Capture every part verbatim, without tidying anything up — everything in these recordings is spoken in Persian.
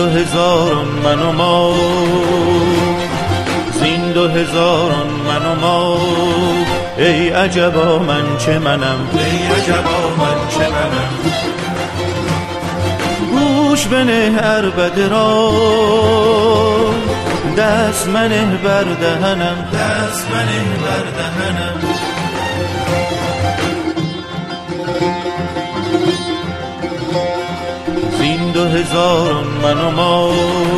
دو هزاران من و ما، زین دو هزاران من و ما، ای عجبا من چه منم، ای عجبا من چه منم. گوش بنه عربده را، دست منه بر دهنم، دست منه بر دهنم. زین دو هزاران من و ما،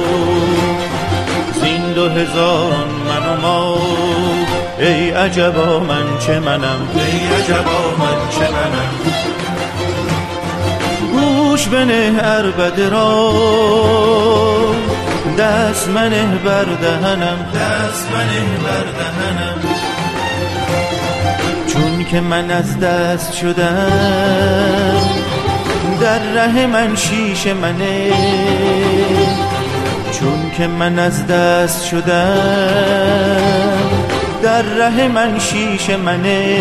زین دو هزاران من و ما، ای عجبا من چه منم، ای عجبا من چه منم. گوش بنه عربده را، دست منه بر دهنم، دست منه بر دهنم. چون که من از دست شدم، در ره من شیش منه، چون که من از دست شدم، در ره من شیش منه،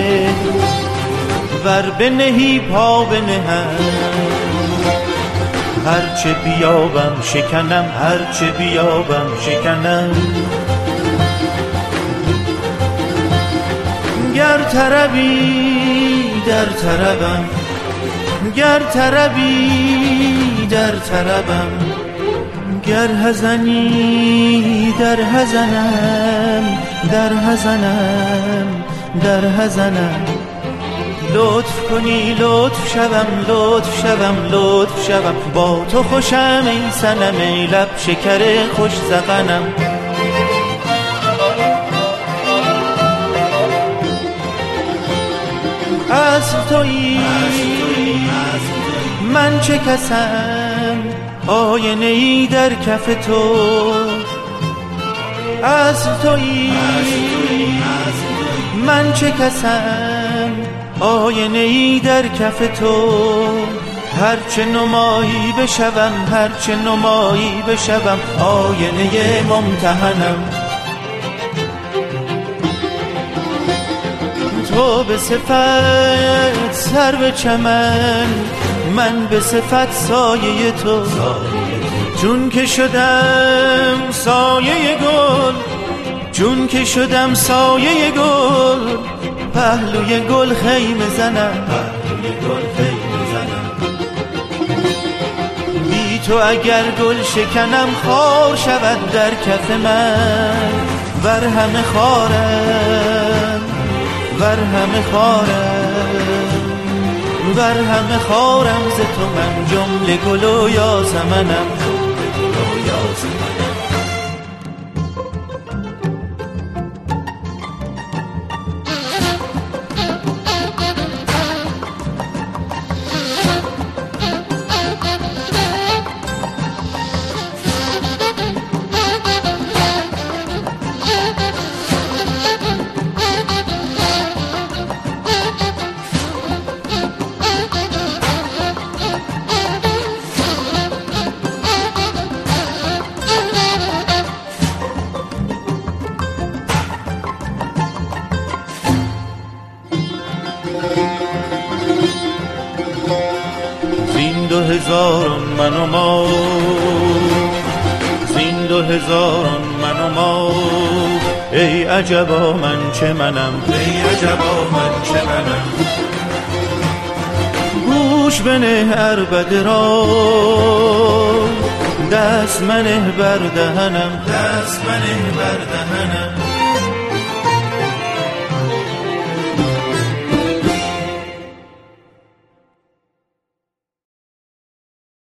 ور بنهی پا بنهم، هرچه بیابم شکنم، هرچه بیابم شکنم. گر طربی در طربم، گر طربی در طربم، گر حزنی در حزنم، در حزنم، در حزنم. لطف کنی لطف شوم، لطف شوم، لطف شوم، با تو خوشم ای صنم، ای لب شکر خوش ذقنم. اصل تویی من چه کسم، آینه ای در کف تو. اصل تویی من چه کسم، آینه ای در کف تو. هرچه نمایی بشوم، هرچه نمایی بشوم، آینه ممتحنم. تو به صفت سر به چمن، من به صفت سایه تو. چون که شدم سایه گل، چون که شدم سایه گل، پهلوی گل خیمه زنم، پهلوی گل خیمه زنم. بی تو اگر گل شکنم، خار شود در کف من، ور همه خارم، ور همه خارم، ور همه خارم ز تو من، جمله گل و یاسمنم، جمله گل و یاسمنم. زین دو هزاران من و ما، زین دو هزاران من و ما، ای عجبا من چه منم، ای عجبا من چه منم. گوش بنه عربده را، دست منه بر دهنم، دست منه بر دهنم.